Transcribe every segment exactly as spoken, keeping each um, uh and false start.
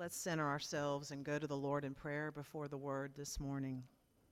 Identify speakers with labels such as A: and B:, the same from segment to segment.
A: Let's center ourselves and go to the Lord in prayer before the word this morning.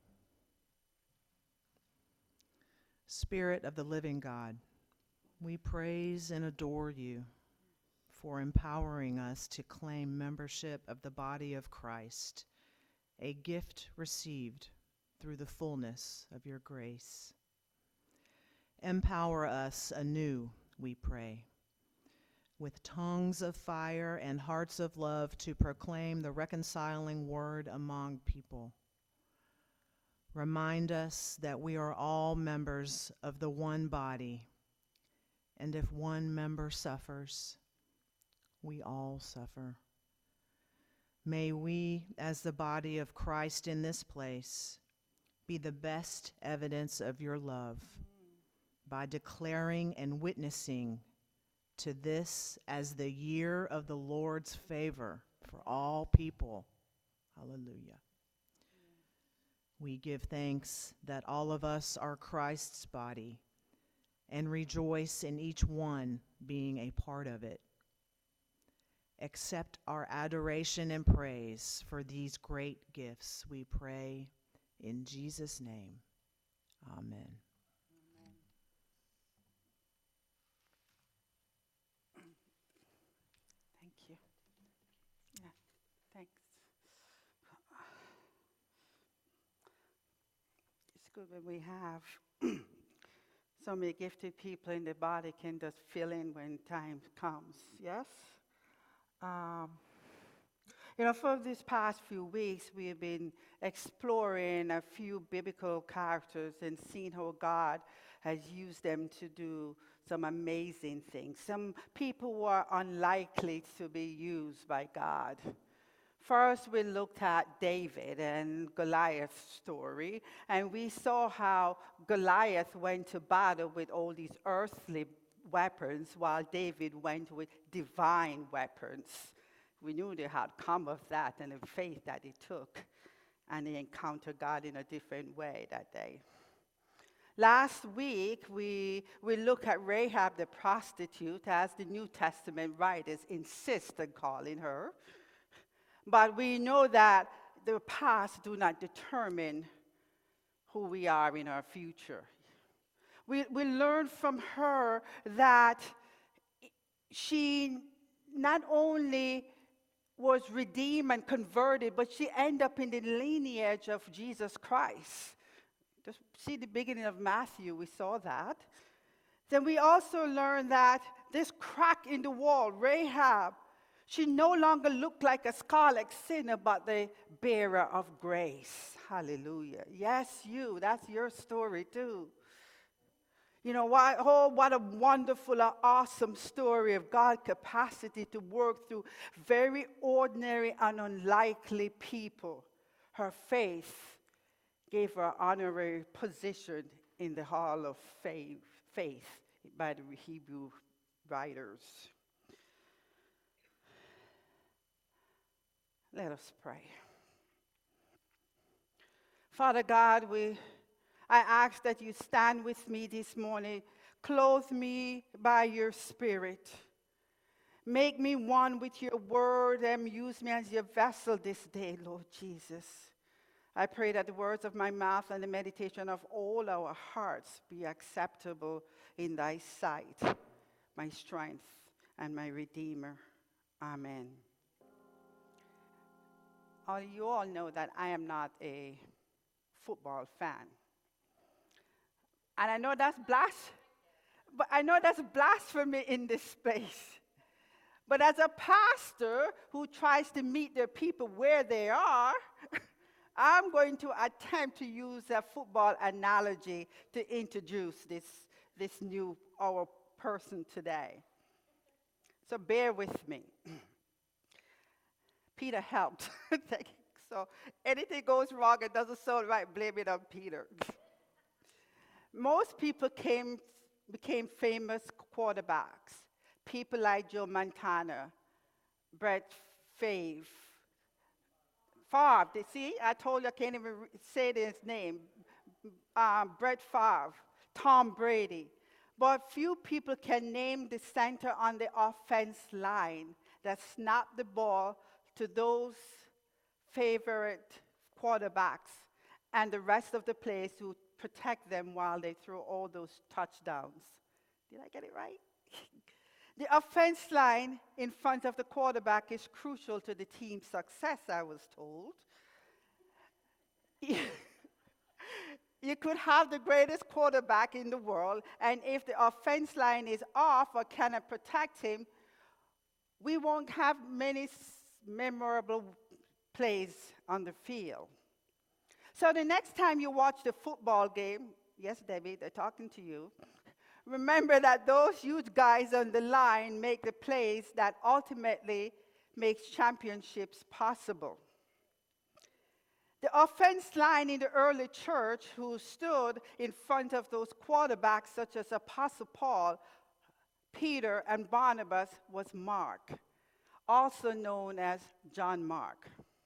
A: Spirit of the living God, we praise and adore you for empowering us to claim membership of the body of Christ, a gift received through the fullness of your grace. Empower us anew, we pray, with tongues of fire and hearts of love to proclaim the reconciling word among people. Remind us that we are all members of the one body, and if one member suffers, we all suffer. May we, as the body of Christ in this place, be the best evidence of your love by declaring and witnessing to this as the year of the Lord's favor for all people. Hallelujah. We give thanks that all of us are Christ's body and rejoice in each one being a part of it. Accept our adoration and praise for these great gifts, we pray in Jesus' name. Amen.
B: Thank you. Yeah, thanks. It's good when we have so many gifted people in the body can just fill in when time comes, yes? Um, you know, for these past few weeks, we have been exploring a few biblical characters and seeing how God has used them to do some amazing things. Some people were unlikely to be used by God. First, we looked at David and Goliath's story, and we saw how Goliath went to battle with all these earthly weapons, while David went with divine weapons. We knew the outcome of that and the faith that he took, and he encountered God in a different way that day. Last week, we, we looked at Rahab the prostitute, as the New Testament writers insist on calling her. But we know that the past do not determine who we are in our future. We, we learned from her that she not only was redeemed and converted, but she ended up in the lineage of Jesus Christ. Just see the beginning of Matthew, we saw that. Then we also learned that this crack in the wall, Rahab, she no longer looked like a scarlet sinner, but the bearer of grace. Hallelujah. Yes, you, that's your story too. You know, what, oh, what a wonderful, uh, awesome story of God's capacity to work through very ordinary and unlikely people. Her faith gave her an honorary position in the Hall of Faith, faith by the Hebrew writers. Let us pray. Father God, we, I ask that you stand with me this morning. Clothe me by your Spirit. Make me one with your word and use me as your vessel this day, Lord Jesus. I pray that the words of my mouth and the meditation of all our hearts be acceptable in thy sight, my strength and my Redeemer. Amen. Uh, you all know that I am not a football fan. And I know that's blas- but I know that's blasphemy in this space. But as a pastor who tries to meet their people where they are, I'm going to attempt to use a football analogy to introduce this, this new our person today. So bear with me. Peter helped. So anything goes wrong, it doesn't sound right, blame it on Peter. Most people came, became famous quarterbacks. People like Joe Montana, Brett Favre, Favre. They, see, I told you I can't even say his name. Um, Brett Favre, Tom Brady. But few people can name the center on the offense line that snapped the ball to those favorite quarterbacks and the rest of the players who protect them while they throw all those touchdowns. Did I get it right? The offense line in front of the quarterback is crucial to the team's success, I was told. You could have the greatest quarterback in the world, and if the offense line is off or cannot protect him, we won't have many s- memorable plays on the field. So the next time you watch the football game, yes, Debbie, they're talking to you, remember that those huge guys on the line make the plays that ultimately makes championships possible. The offense line in the early church who stood in front of those quarterbacks such as Apostle Paul, Peter, and Barnabas was Mark, also known as John Mark.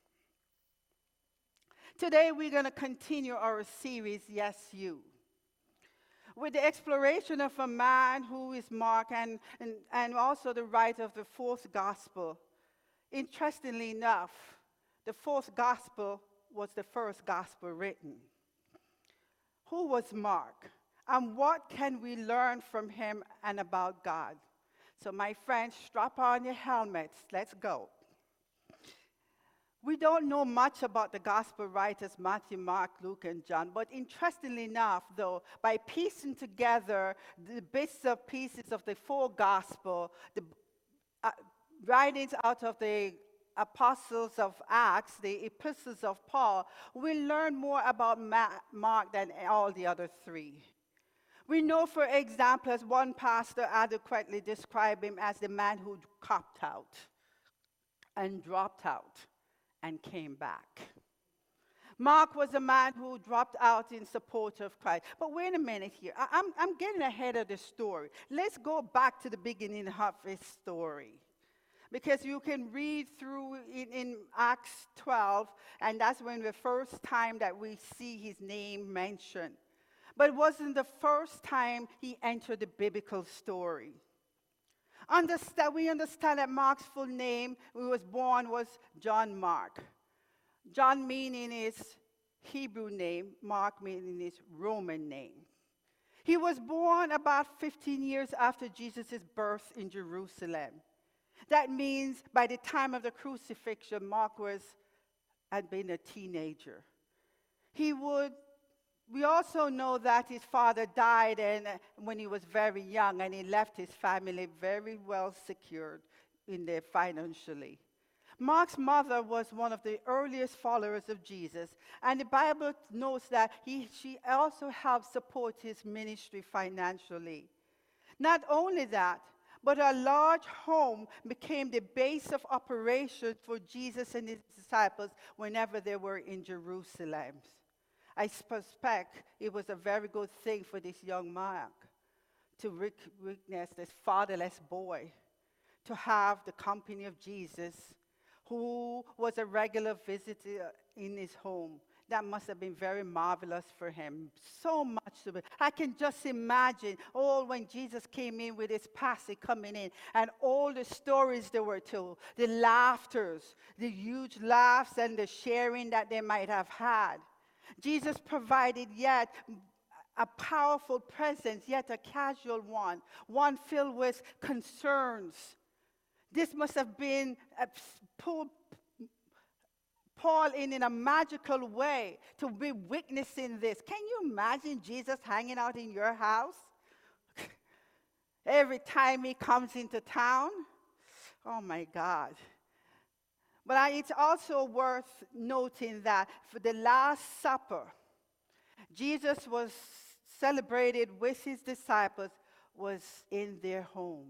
B: Today we're going to continue our series, Yes, You, with the exploration of a man who is Mark and, and, and also the writer of the fourth gospel. Interestingly enough, the fourth gospel was the first gospel written. Who was Mark? And what can we learn from him and about God? So my friends, strap on your helmets. Let's go. We don't know much about the gospel writers Matthew, Mark, Luke, and John, but interestingly enough, though, by piecing together the bits of pieces of the four gospel, the uh, writings out of the apostles of Acts, the epistles of Paul, we learn more about Ma- Mark than all the other three. We know, for example, as one pastor adequately described him as the man who copped out and dropped out and came back. Mark was a man who dropped out in support of Christ. But wait a minute here. I, I'm, I'm getting ahead of the story. Let's go back to the beginning of his story. Because you can read through in, in Acts twelve, and that's when the first time that we see his name mentioned. But it wasn't the first time he entered the biblical story. Understand, we understand that Mark's full name, when he was born, was John Mark. John meaning is Hebrew name, Mark meaning is Roman name. He was born about fifteen years after Jesus' birth in Jerusalem. That means by the time of the crucifixion, Mark was, had been a teenager. He would, we also know that his father died and, uh, when he was very young, and he left his family very well secured in their financially. Mark's mother was one of the earliest followers of Jesus, and the Bible notes that he, she also helped support his ministry financially. Not only that, but a large home became the base of operations for Jesus and his disciples whenever they were in Jerusalem. I suspect it was a very good thing for this young Mark to witness this fatherless boy, to have the company of Jesus, who was a regular visitor in his home. That must have been very marvelous for him. So much to be. I can just imagine all when Jesus came in with his posse coming in, and all the stories they were told, the laughters, the huge laughs and the sharing that they might have had. Jesus provided yet a powerful presence, yet a casual one, one filled with concerns. This must have been a pulled Paul in, in a magical way to be witnessing this. Can you imagine Jesus hanging out in your house every time he comes into town? Oh my God. But I, it's also worth noting that for the Last Supper, Jesus was celebrated with his disciples, was in their home.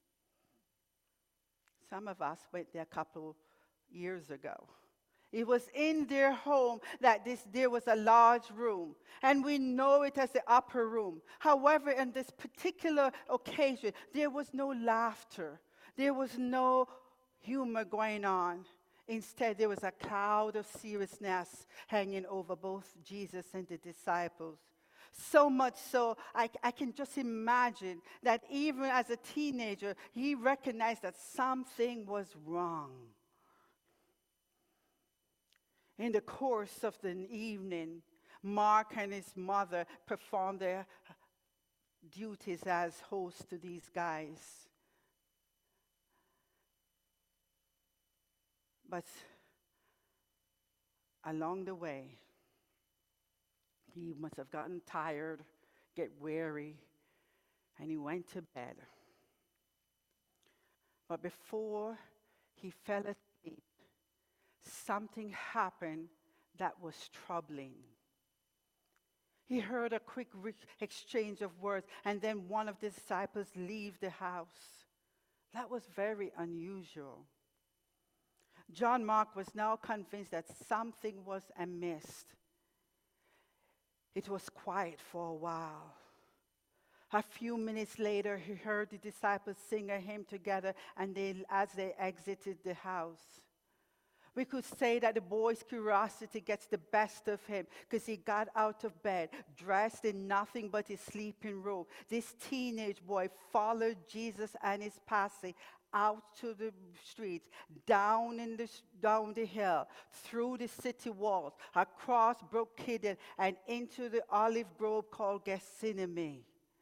B: Some of us went there a couple years ago. It was in their home that this, there was a large room, and we know it as the upper room. However, on this particular occasion, there was no laughter. There was no humor going on. Instead, there was a cloud of seriousness hanging over both Jesus and the disciples. So much so, I, I can just imagine that even as a teenager, he recognized that something was wrong. In the course of the evening, Mark and his mother performed their duties as hosts to these guys. But along the way, he must have gotten tired, get weary, and he went to bed. But before he fell asleep, something happened that was troubling. He heard a quick re- exchange of words, and then one of the disciples leave the house. That was very unusual. John Mark was now convinced that something was amiss. It was quiet for a while. A few minutes later, he heard the disciples sing a hymn together, and they, as they exited the house. We could say that the boy's curiosity gets the best of him because he got out of bed, dressed in nothing but his sleeping robe. This teenage boy followed Jesus and his posse out to the streets, down in the down the hill, through the city walls, across Brook Kidden, and into the olive grove called Gethsemane.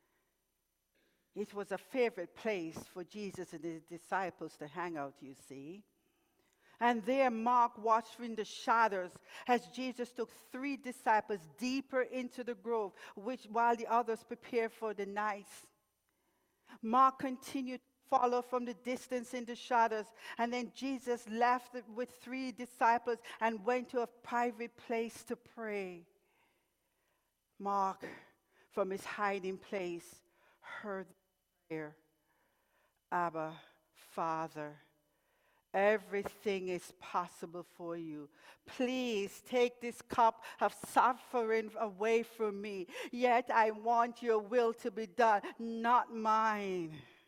B: It was a favorite place for Jesus and his disciples to hang out, you see. And there Mark watched in the shadows as Jesus took three disciples deeper into the grove, which while the others prepared for the night. Mark continued to follow from the distance in the shadows, and then Jesus left with three disciples and went to a private place to pray. Mark, from his hiding place, heard the prayer, Abba, Father, everything is possible for you. Please take this cup of suffering away from me. Yet I want your will to be done, not mine.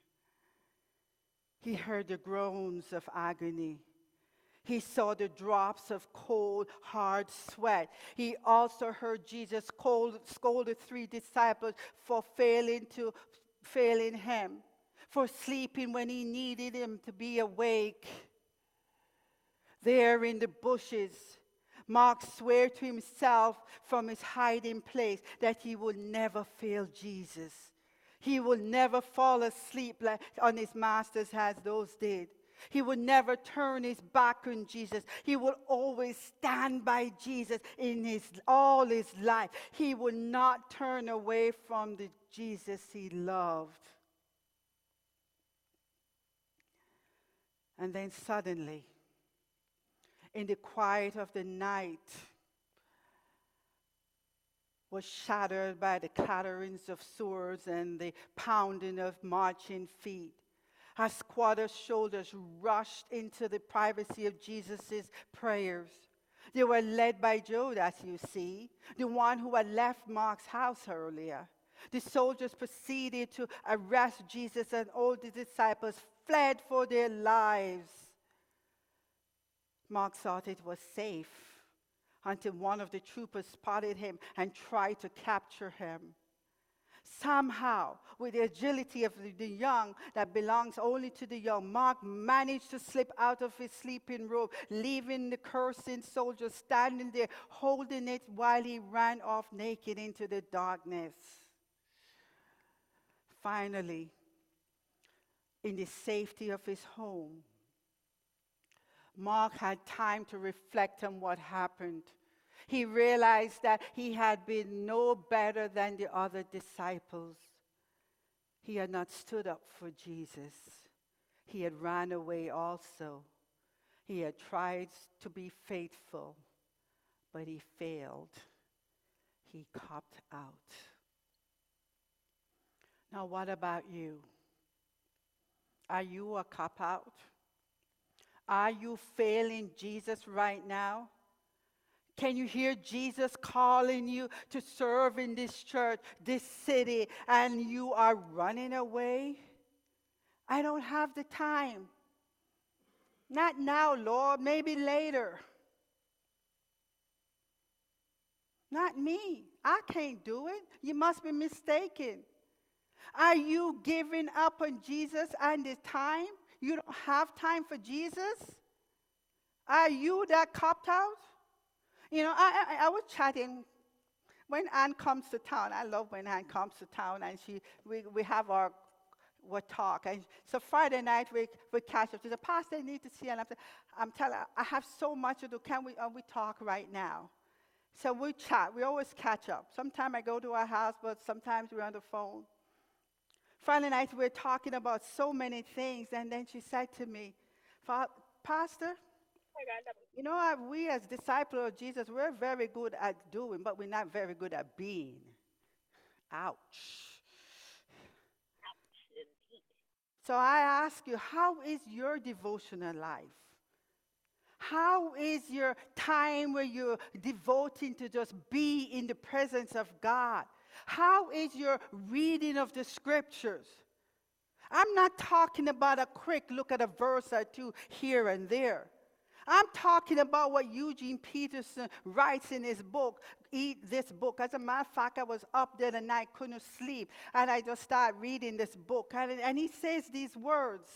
B: He heard the groans of agony. He saw the drops of cold, hard sweat. He also heard Jesus scold, scold the three disciples for failing to failing him, for sleeping when he needed him to be awake. There in the bushes, Mark swore to himself from his hiding place that he would never fail Jesus. He will never fall asleep like on his masters as those did. He would never turn his back on Jesus. He will always stand by Jesus in his all his life. He would not turn away from the Jesus he loved. And then suddenly, in the quiet of the night, was shattered by the clatterings of swords and the pounding of marching feet. As squad of soldiers rushed into the privacy of Jesus' prayers. They were led by Judas, you see, the one who had left Mark's house earlier. The soldiers proceeded to arrest Jesus, and all the disciples fled for their lives. Mark thought it was safe until one of the troopers spotted him and tried to capture him. Somehow, with the agility of the, the young that belongs only to the young, Mark managed to slip out of his sleeping robe, leaving the cursing soldier standing there holding it while he ran off naked into the darkness. Finally, in the safety of his home, Mark had time to reflect on what happened. He realized that he had been no better than the other disciples. He had not stood up for Jesus. He had ran away also. He had tried to be faithful, but he failed. He copped out. Now, what about you? Are you a cop-out? Are you failing Jesus right now? Can you hear Jesus calling you to serve in this church, this city, and you are running away? I don't have the time. Not now, Lord, maybe later. Not me. I can't do it. You must be mistaken. Are you giving up on Jesus and the time? You don't have time for Jesus? Are you that copped out? You know, I, I, I was chatting when Anne comes to town. I love when Anne comes to town, and she we, we have our we talk. And so Friday night we we catch up. She said, Pastor, I need to see you. And I'm, I'm telling her, I have so much to do. Can we uh, we talk right now? So we chat. We always catch up. Sometimes I go to her house, but sometimes we're on the phone. Friday night we're talking about so many things, and then she said to me, Pastor, you know, uh, we as disciples of Jesus, we're very good at doing, but we're not very good at being. Ouch. So I ask you, how is your devotional life? How is your time where you're devoting to just be in the presence of God? How is your reading of the scriptures? I'm not talking about a quick look at a verse or two here and there. I'm talking about what Eugene Peterson writes in his book, Eat This Book. As a matter of fact, I was up there the night, couldn't sleep, and I just started reading this book. And, and he says these words.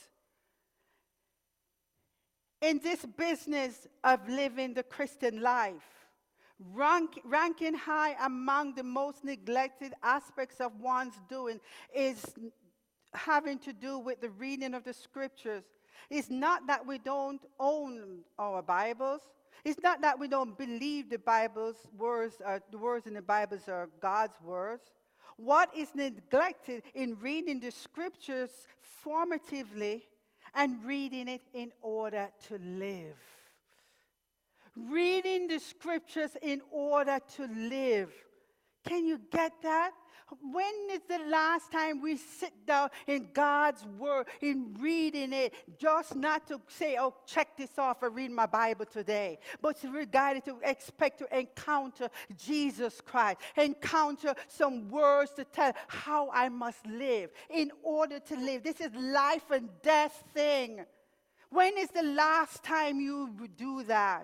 B: In this business of living the Christian life, rank, ranking high among the most neglected aspects of one's doing is having to do with the reading of the scriptures. It's not that we don't own our Bibles. It's not that we don't believe the Bible's words, are, the words in the Bibles are God's words. What is neglected in reading the scriptures formatively and reading it in order to live? Reading the scriptures in order to live. Can you get that? When is the last time we sit down in God's word, in reading it, just not to say, oh, check this off and read my Bible today, but to regard it, to expect to encounter Jesus Christ, encounter some words to tell how I must live in order to live. This is life and death thing. When is the last time you do that?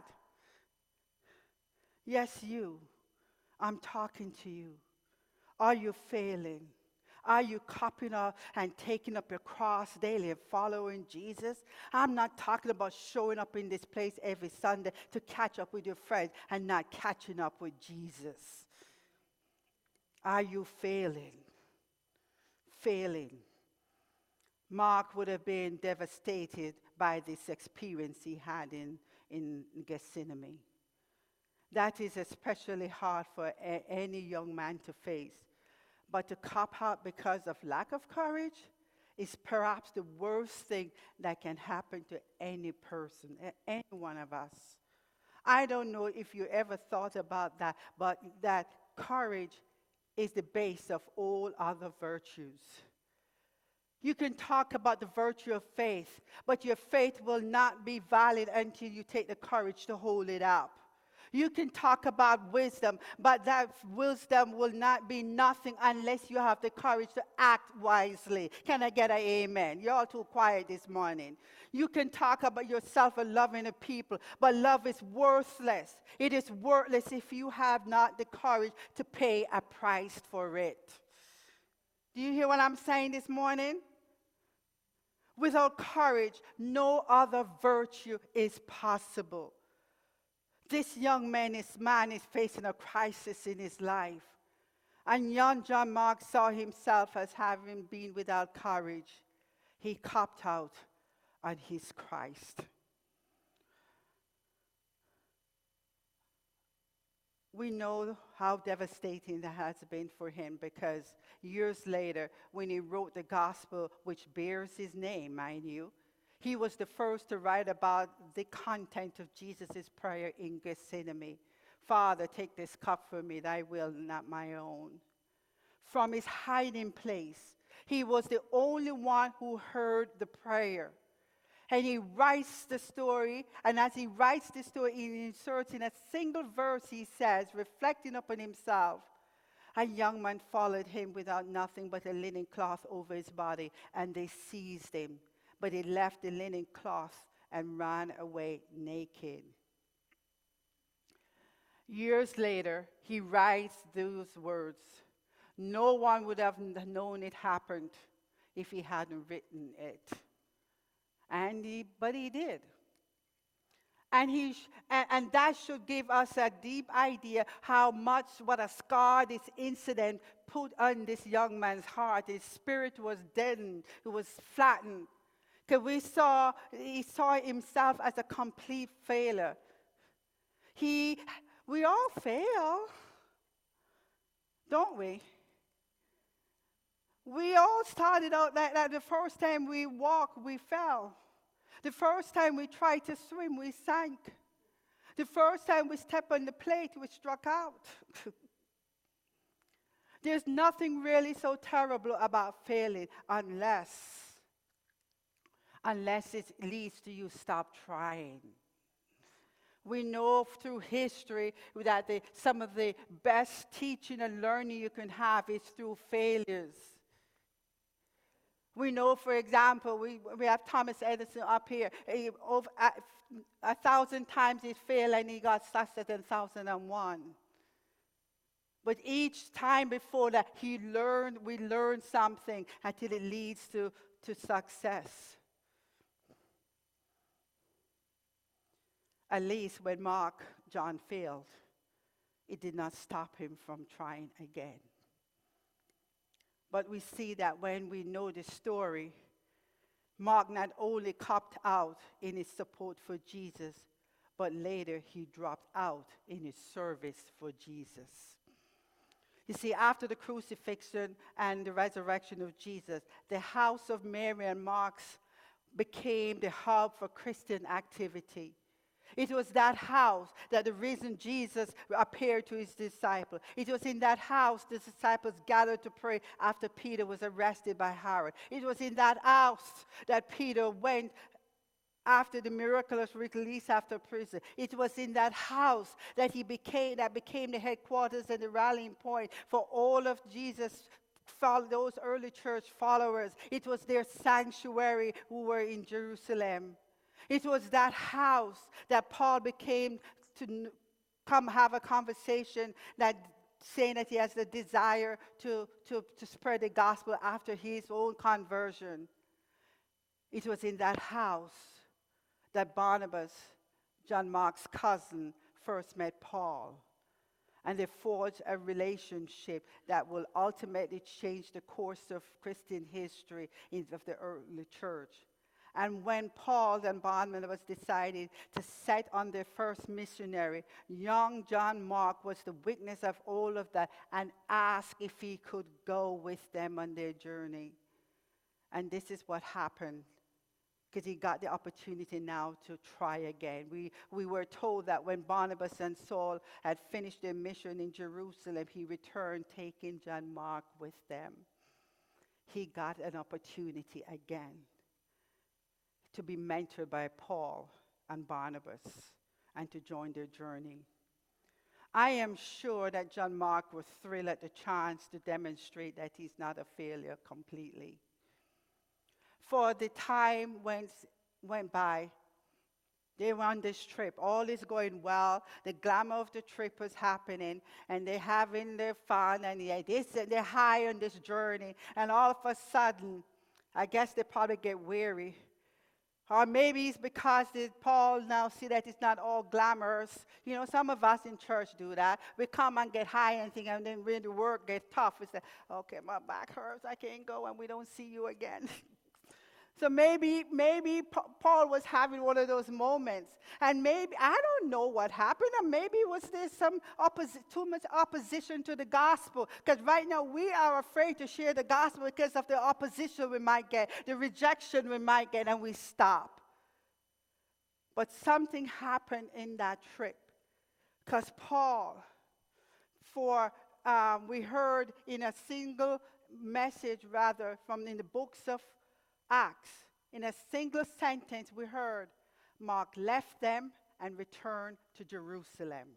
B: Yes, you. I'm talking to you. Are you failing? Are you copying up and taking up your cross daily and following Jesus? I'm not talking about showing up in this place every Sunday to catch up with your friends and not catching up with Jesus. Are you failing? Failing. Mark would have been devastated by this experience he had in, in Gethsemane. That is especially hard for a, any young man to face. But to cop out because of lack of courage is perhaps the worst thing that can happen to any person, any one of us. I don't know if you ever thought about that, but that courage is the base of all other virtues. You can talk about the virtue of faith, but your faith will not be valid until you take the courage to hold it up. You can talk about wisdom, but that wisdom will not be nothing unless you have the courage to act wisely. Can I get an amen? You're all too quiet this morning. You can talk about yourself and loving the people, but love is worthless. It is worthless if you have not the courage to pay a price for it. Do you hear what I'm saying this morning? Without courage, no other virtue is possible. This young man is, man is facing a crisis in his life. And young John Mark saw himself as having been without courage. He copped out on his Christ. We know how devastating that has been for him because years later, when he wrote the gospel, which bears his name, mind you, he was the first to write about the content of Jesus' prayer in Gethsemane. Father, take this cup from me, thy will, not my own. From his hiding place, he was the only one who heard the prayer. And he writes the story, and as he writes the story, he inserts in a single verse, he says, reflecting upon himself, a young man followed him without nothing but a linen cloth over his body, and they seized him. But he left the linen cloth and ran away naked. Years later, he writes those words. No one would have known it happened if he hadn't written it. And he, but he did. And, he sh- and, and that should give us a deep idea how much, what a scar this incident put on this young man's heart. His spirit was deadened, it was flattened. Because we saw, he saw himself as a complete failure. He, we all fail, don't we? We all started out like that. The first time we walked, we fell. The first time we tried to swim, we sank. The first time we stepped on the plate, we struck out. There's nothing really so terrible about failing unless unless it leads to you stop trying. We know through history that the, some of the best teaching and learning you can have is through failures. We know, for example, we, we have Thomas Edison up here. He, over, a, a thousand times he failed and he got success in two thousand one. But each time before that, he learned, we learned something until it leads to, to success. At least when Mark John failed, it did not stop him from trying again. But we see that when we know the story, Mark not only copped out in his support for Jesus, but later he dropped out in his service for Jesus. You see, after the crucifixion and the resurrection of Jesus, the house of Mary and Mark's became the hub for Christian activity. It was that house that the reason Jesus appeared to his disciples. It was in that house the disciples gathered to pray after Peter was arrested by Herod. It was in that house that Peter went after the miraculous release after prison. It was in that house that he became that became the headquarters and the rallying point for all of Jesus' follow, those early church followers. It was their sanctuary who were in Jerusalem. It was that house that Paul became to come have a conversation that saying that he has the desire to, to, to spread the gospel after his own conversion. It was in that house that Barnabas, John Mark's cousin, first met Paul. And they forged a relationship that will ultimately change the course of Christian history of the early church. And when Paul and Barnabas decided to set on their first missionary, young John Mark was the witness of all of that and asked if he could go with them on their journey. And this is what happened, because he got the opportunity now to try again. We, we were told that when Barnabas and Saul had finished their mission in Jerusalem, he returned taking John Mark with them. He got an opportunity again to be mentored by Paul and Barnabas and to join their journey. I am sure that John Mark was thrilled at the chance to demonstrate that he's not a failure completely. For the time went, went by, they were on this trip. All is going well. The glamour of the trip was happening, and they're having their fun, and yeah, this, they're high on this journey. And all of a sudden, I guess they probably get weary. Or maybe it's because the, Paul now see that it's not all glamorous. You know, some of us in church do that. We come and get high and think, and then when the work gets tough, we say, okay, my back hurts, I can't go, and we don't see you again. So maybe, maybe Pa- Paul was having one of those moments. And maybe, I don't know what happened, or maybe was there some opposi- too much opposition to the gospel. Because right now we are afraid to share the gospel because of the opposition we might get, the rejection we might get, and we stop. But something happened in that trip. Because Paul, for um, we heard in a single message, rather, from in the books of Acts, in a single sentence, we heard Mark left them and returned to Jerusalem.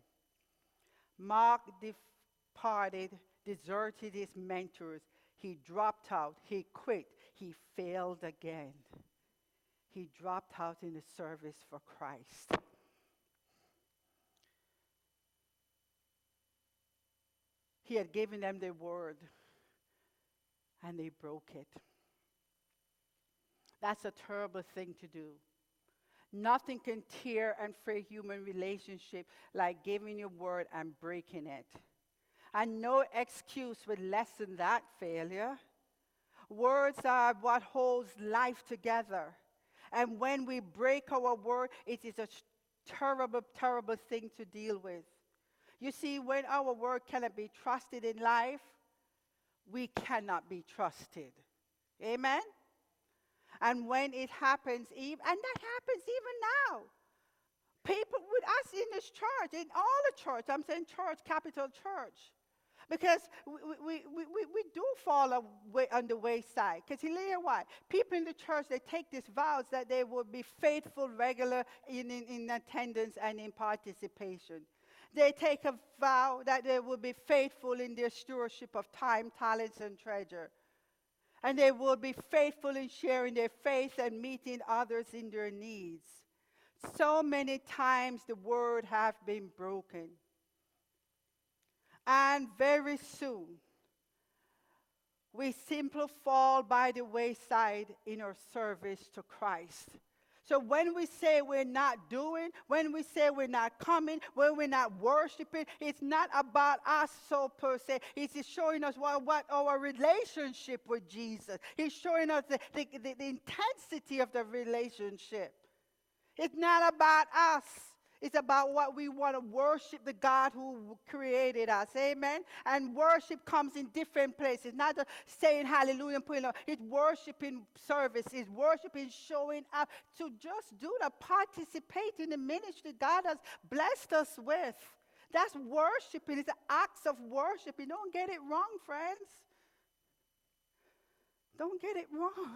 B: Mark departed, deserted his mentors. He dropped out. He quit. He failed again. He dropped out in the service for Christ. He had given them the word, and they broke it. That's a terrible thing to do. Nothing can tear and fray human relationship like giving your word and breaking it. And no excuse would lessen that failure. Words are what holds life together. And when we break our word, it is a terrible, terrible thing to deal with. You see, when our word cannot be trusted in life, we cannot be trusted. Amen? And when it happens, even, and that happens even now. People with us in this church, in all the church, I'm saying church, capital church. Because we, we, we, we, we do fall away on the wayside. Because hear why? People in the church, they take these vows that they will be faithful, regular in, in, in attendance and in participation. They take a vow that they will be faithful in their stewardship of time, talents, and treasure. And they will be faithful in sharing their faith and meeting others in their needs. So many times the word have been broken. And very soon, we simply fall by the wayside in our service to Christ. So when we say we're not doing, when we say we're not coming, when we're not worshiping, it's not about us so per se. It's showing us what, what our relationship with Jesus. He's showing us the, the, the, the intensity of the relationship. It's not about us. It's about what we want to worship the God who created us. Amen? And worship comes in different places. Not just saying hallelujah and putting on. It's worshiping service. It's worshiping showing up to just do the participate in the ministry God has blessed us with. That's worshiping. It's acts of worship. You don't get it wrong, friends. Don't get it wrong.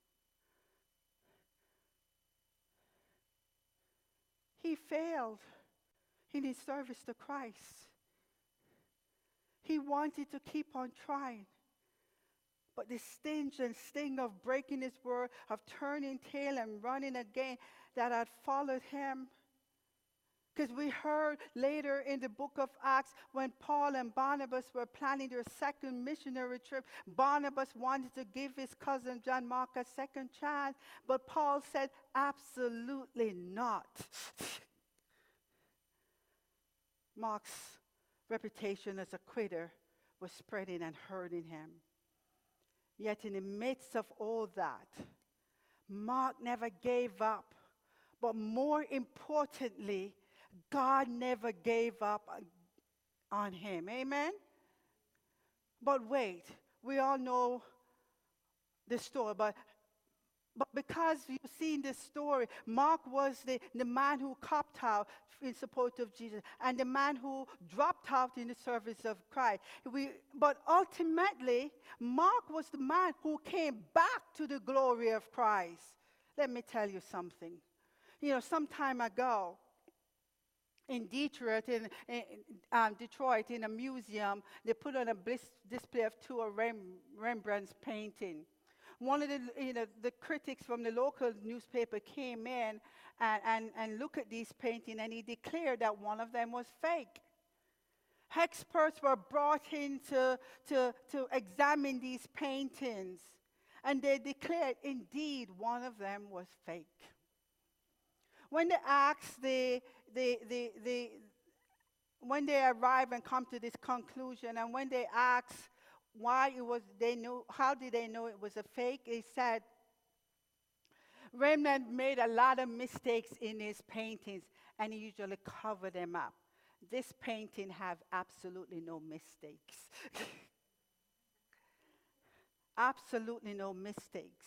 B: He failed in his service to Christ. He wanted to keep on trying. But the stench and sting of breaking his word, of turning tail and running again, that had followed him. Because we heard later in the book of Acts, when Paul and Barnabas were planning their second missionary trip, Barnabas wanted to give his cousin John Mark a second chance, but Paul said, absolutely not. Mark's reputation as a quitter was spreading and hurting him. Yet in the midst of all that, Mark never gave up. But more importantly, God never gave up on him. Amen? But wait, we all know the story, but But because you've seen this story, Mark was the, the man who copped out in support of Jesus and the man who dropped out in the service of Christ. We, but ultimately, Mark was the man who came back to the glory of Christ. Let me tell you something. You know, some time ago, in Detroit, in, in um, Detroit, in a museum, they put on a blis- display of two of Rem- Rembrandt's painting. One of the, you know, the critics from the local newspaper came in and, and, and looked at these paintings, and he declared that one of them was fake. Experts were brought in to, to, to examine these paintings, and they declared, indeed, one of them was fake. When they asked the, the, the, the when they arrive and come to this conclusion, and when they asked why it was, they knew, how did they know it was a fake? He said, Rembrandt made a lot of mistakes in his paintings, and he usually covered them up. This painting have absolutely no mistakes. Absolutely no mistakes.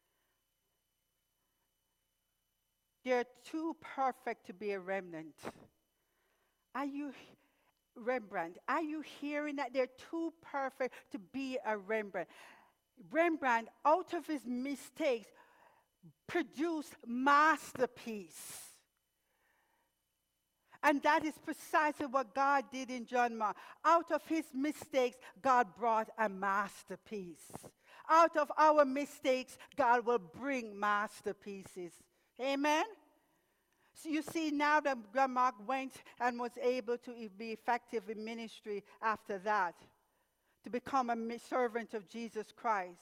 B: They're too perfect to be a Rembrandt. Are you Rembrandt? Are you hearing that they're too perfect to be a Rembrandt? Rembrandt, out of his mistakes, produced masterpiece. And that is precisely what God did in John Mark. Out of his mistakes, God brought a masterpiece. Out of our mistakes, God will bring masterpieces. Amen? So you see, now that John Mark went and was able to be effective in ministry after that, to become a servant of Jesus Christ.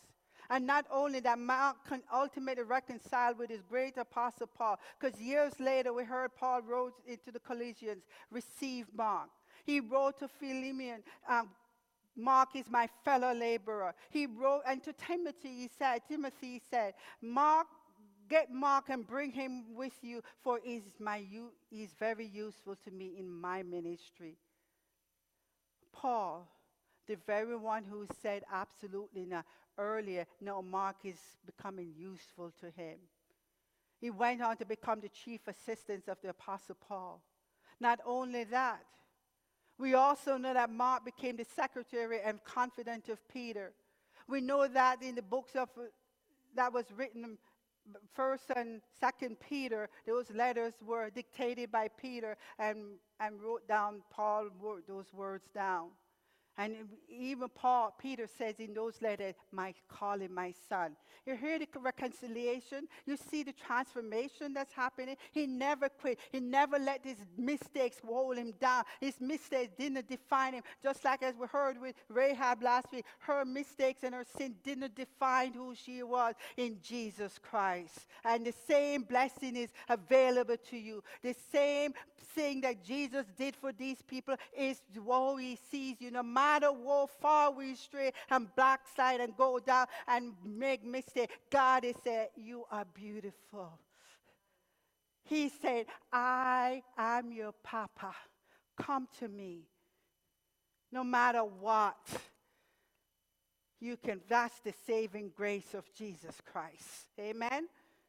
B: And not only that, Mark can ultimately reconcile with his great apostle Paul, because years later we heard Paul wrote into the Colossians, receive Mark. He wrote to Philemon, um, Mark is my fellow laborer. He wrote, and to Timothy he said, Timothy he said, Mark, get Mark and bring him with you, for he's, my, he's very useful to me in my ministry. Paul, the very one who said absolutely not earlier, no, Mark is becoming useful to him. He went on to become the chief assistant of the Apostle Paul. Not only that, we also know that Mark became the secretary and confidant of Peter. We know that in the books of uh, that was written, First and Second Peter, those letters were dictated by Peter and, and wrote down, Paul wrote those words down. And even Paul, Peter says in those letters, my calling, my son. You hear the reconciliation? You see the transformation that's happening? He never quit. He never let his mistakes hold him down. His mistakes didn't define him. Just like as we heard with Rahab last week, her mistakes and her sin didn't define who she was in Jesus Christ. And the same blessing is available to you. The same thing that Jesus did for these people is what he sees you. No matter how far we stray and backslide and go down and make mistakes, God is saying, you are beautiful. He said, I am your papa. Come to me. No matter what, you can, that's the saving grace of Jesus Christ. Amen?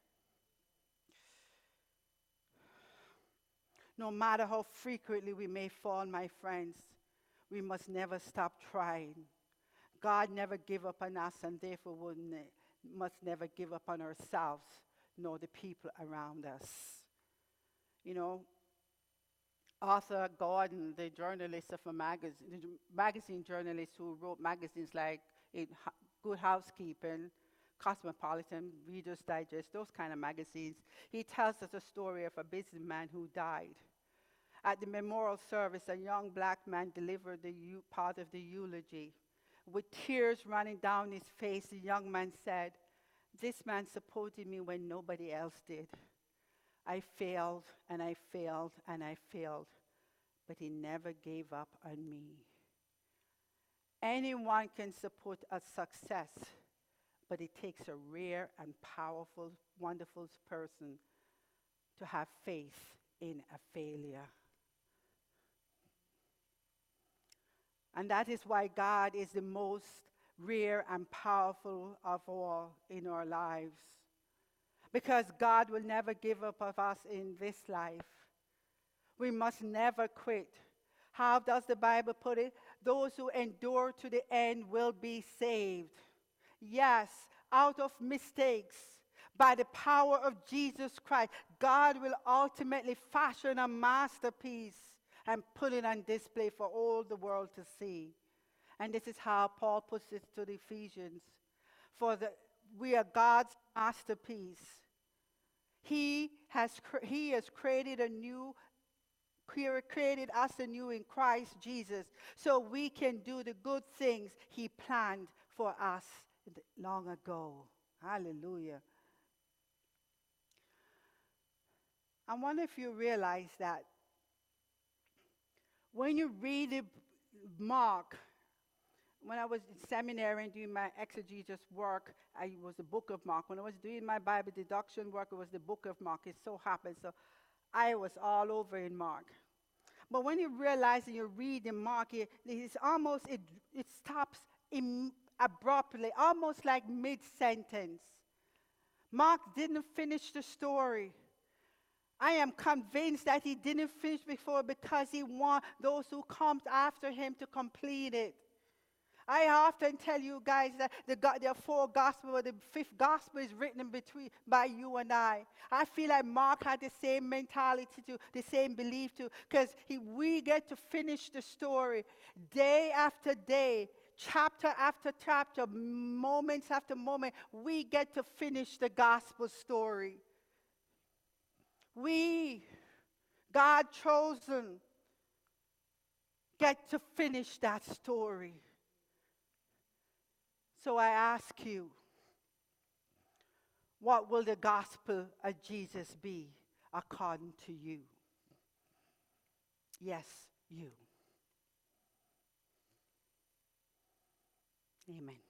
B: No matter how frequently we may fall, my friends, we must never stop trying. God never gave up on us, and therefore we ne- must never give up on ourselves, nor the people around us. You know, Arthur Gordon, the journalist of a magazine, the magazine journalist who wrote magazines like in Good Housekeeping, Cosmopolitan, Reader's Digest, those kind of magazines, he tells us a story of a businessman who died. At the memorial service, a young black man delivered the u- part of the eulogy. With tears running down his face, the young man said, this man supported me when nobody else did. I failed, and I failed, and I failed, but he never gave up on me. Anyone can support a success, but it takes a rare and powerful, wonderful person to have faith in a failure. And that is why God is the most rare and powerful of all in our lives. Because God will never give up on us in this life. We must never quit. How does the Bible put it? Those who endure to the end will be saved. Yes, out of mistakes, by the power of Jesus Christ, God will ultimately fashion a masterpiece and put it on display for all the world to see. And this is how Paul puts it to the Ephesians. For the, we are God's masterpiece. He has, cre- he has created a new, created us anew in Christ Jesus, so we can do the good things he planned for us long ago. Hallelujah. I wonder if you realize that when you read the Mark, when I was in seminary and doing my exegesis work, I, it was the book of Mark. When I was doing my Bible deduction work, it was the book of Mark. It so happened. So I was all over in Mark. But when you realize and you read in Mark, it, it's almost, it, it stops im- abruptly, almost like mid-sentence. Mark didn't finish the story. I am convinced that he didn't finish before because he wants those who come after him to complete it. I often tell you guys that the, there are four gospels, but the fifth gospel is written between by you and I. I feel like Mark had the same mentality too, the same belief too, because we get to finish the story day after day, chapter after chapter, moments after moment. We get to finish the gospel story. We, God chosen, get to finish that story. So I ask you, What will the gospel of Jesus be according to you? Yes, you. Amen.